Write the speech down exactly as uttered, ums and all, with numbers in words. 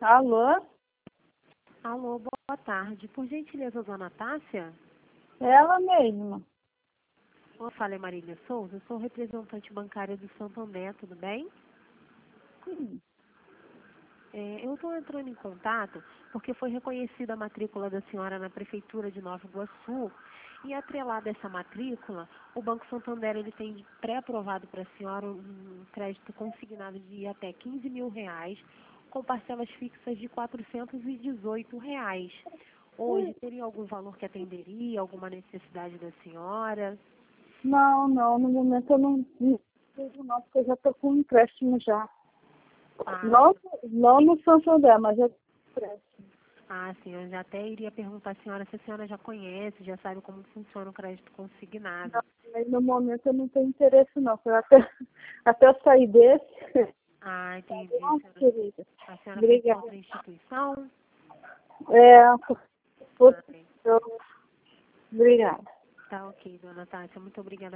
Alô? Alô, boa tarde. Por gentileza, dona Tássia? Ela mesma. Eu falei Marília Souza, eu sou representante bancária do Santander, tudo bem? Sim. É, eu estou entrando em contato porque foi reconhecida a matrícula da senhora na Prefeitura de Nova Iguaçu e, atrelada a essa matrícula, o Banco Santander ele tem pré-aprovado para a senhora um crédito consignado de até quinze mil reais, com parcelas fixas de quatrocentos e dezoito reais. Hoje, teria algum valor que atenderia, alguma necessidade da senhora? Não, não, no momento eu não preciso não, porque eu já estou com um empréstimo já. Ah, Não, não no Santander, mas eu empréstimo. ah, sim, eu já até iria perguntar à senhora se a senhora já conhece, já sabe como funciona o crédito consignado. Não, mas no momento eu não tenho interesse não, porque até, até eu sair desse. Ah, entendi. A Nossa, senhora, querida. a senhora fez Obrigada. outra instituição? É, por, por, Ah, bem. eu, obrigada. Tá ok, dona Tássia. Muito obrigada